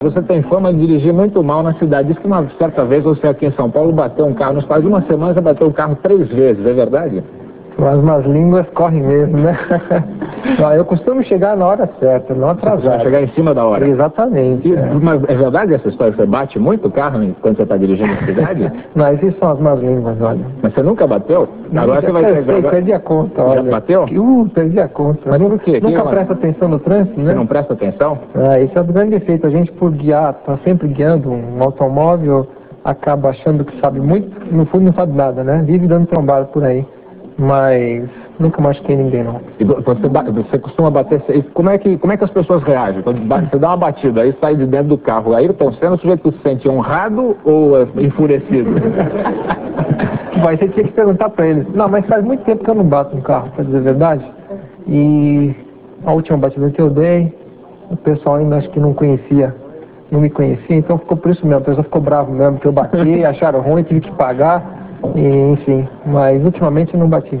Você tem fama de dirigir muito mal na cidade. Diz que uma certa vez você aqui em São Paulo bateu um carro, nos quase uma semana você bateu o carro 3 vezes, é verdade? As más línguas correm mesmo, né? Eu costumo chegar na hora certa, não atrasar. Chegar em cima da hora. Exatamente. Mas é verdade essa história que você bate muito o carro quando você está dirigindo na cidade? Não, essas são as más línguas, olha. Mas você nunca bateu? Agora você vai chegar. Perdi a conta, olha. Já bateu? Perdi a conta. Mas por quê? Nunca presta atenção no trânsito, né? Você não presta atenção? Esse é o grande defeito. A gente, por guiar, tá sempre guiando um automóvel, acaba achando que sabe muito, no fundo não sabe nada, né? Vive dando trombada por aí. Mas nunca machuquei ninguém, não. E você costuma bater... Como é que as pessoas reagem? Quando você dá uma batida, aí sai de dentro do carro. Aí estão sendo o sujeito que se sente honrado ou enfurecido? Você tinha que perguntar pra eles. Não, mas faz muito tempo que eu não bato no carro, pra dizer a verdade. E a última batida que eu dei, o pessoal ainda acho que não me conhecia, então ficou por isso mesmo. O pessoal ficou bravo mesmo, que eu bati, acharam ruim, tive que pagar. E, enfim, mas ultimamente eu não bati.